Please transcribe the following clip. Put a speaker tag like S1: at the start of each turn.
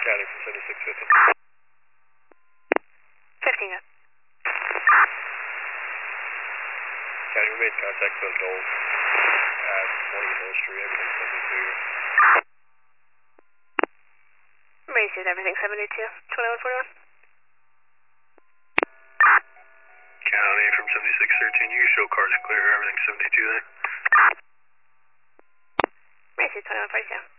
S1: County from 7650.
S2: 15 up.
S1: County, we made contact with adults at 20 Hill Street, everything 72.
S2: Received everything 72. 2141.
S1: County from 7613, you show cars clear, everything 72 there.
S2: Received 2142.